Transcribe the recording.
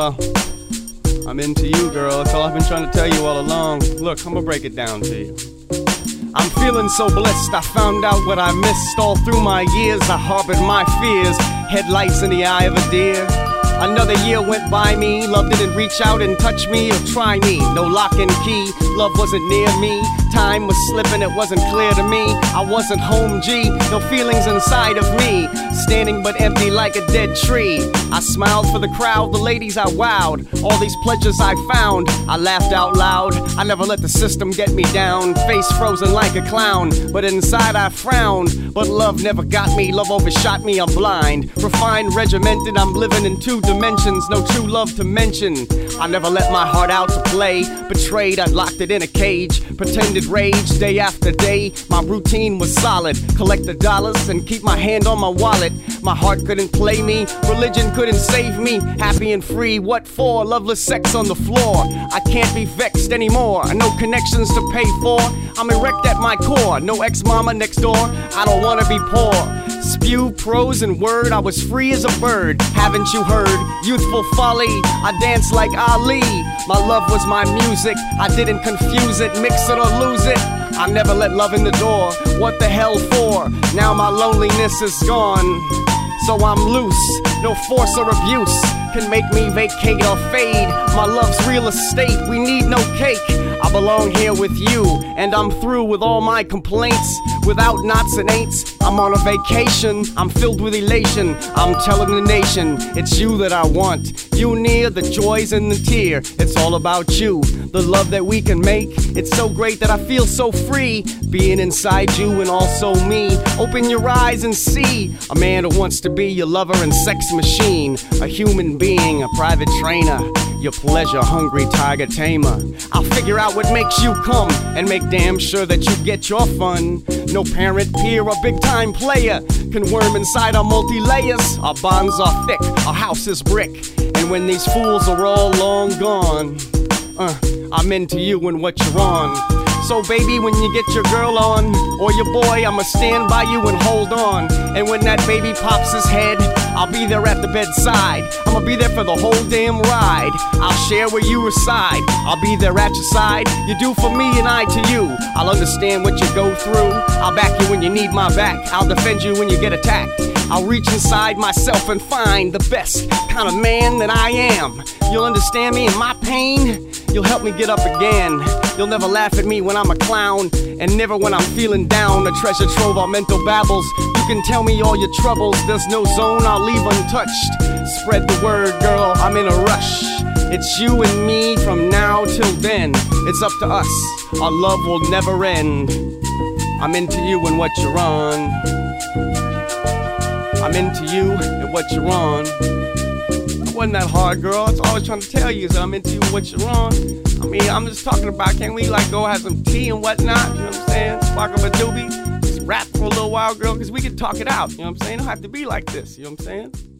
Well, I'm into you, girl. That's all I've been trying to tell you all along. Look, I'm gonna break it down to you. I'm feeling so blessed, I found out what I missed. All through my years, I harbored my fears. Headlights in the eye of a deer. Another year went by me. Love didn't reach out and touch me or try me. No lock and key, love wasn't near me. Time was slipping, it wasn't clear to me. I wasn't home, G, no feelings inside of me. Standing but empty like a dead tree. I smiled for the crowd, the ladies I wowed. All these pleasures I found, I laughed out loud. I never let the system get me down. Face frozen like a clown, but inside I frowned. But love never got me, love overshot me, I'm blind. Refined, regimented, I'm living in 2 dimensions. No true love to mention. I never let my heart out to play. Betrayed, I locked it in a cage. Pretended rage day after day. My routine was solid. Collect the dollars and keep my hand on my wallet. My heart couldn't play me. Religion couldn't save me. Happy and free, what for? Loveless sex on the floor. I can't be vexed anymore. No connections to pay for. I'm erect at my core. No ex-mama next door. I don't wanna be poor. Spew prose and word, I was free as a bird. Haven't you heard? Youthful folly, I danced like Ali. My love was my music, I didn't confuse it, mix it or lose it. I never let love in the door, what the hell for? Now my loneliness is gone, so I'm loose. No force or abuse can make me vacate or fade. My love's real estate, we need no cake. I belong here with you, and I'm through with all my complaints. Without knots and ain'ts, I'm on a vacation. I'm filled with elation, I'm telling the nation, it's you that I want. You near, the joys and the tear. It's all about you, the love that we can make. It's so great that I feel so free, being inside you and also me. Open your eyes and see a man who wants to be your lover and sex machine. A human being, a private trainer, your pleasure-hungry tiger tamer. I'll figure out what makes you come and make damn sure that you get your fun. No parent, peer, or big-time player can worm inside our multi-layers. Our bonds are thick, our house is brick. And when these fools are all long gone, I'm into you and what you're on. So baby, when you get your girl on, or your boy, I'ma stand by you and hold on. And when that baby pops his head, I'll be there at the bedside. I'ma be there for the whole damn ride. I'll share where you reside, I'll be there at your side. You do for me and I to you. I'll understand what you go through. I'll back you when you need my back. I'll defend you when you get attacked. I'll reach inside myself and find the best kind of man that I am. You'll understand me in my pain. You'll help me get up again. You'll never laugh at me when I'm a clown, and never when I'm feeling down. A treasure trove of mental babbles. You can tell me all your troubles. There's no zone I'll leave untouched. Spread the word, girl, I'm in a rush. It's you and me from now till then. It's up to us, our love will never end. I'm into you and what you're on. I'm into you and what you're on. It wasn't that hard, girl. That's all I was trying to tell you is that I'm into you and what you're on. I mean, I'm just talking about, can we like go have some tea and whatnot? You know what I'm saying? Spark up a doobie. Just rap for a little while, girl, because we can talk it out. You know what I'm saying? It don't have to be like this. You know what I'm saying?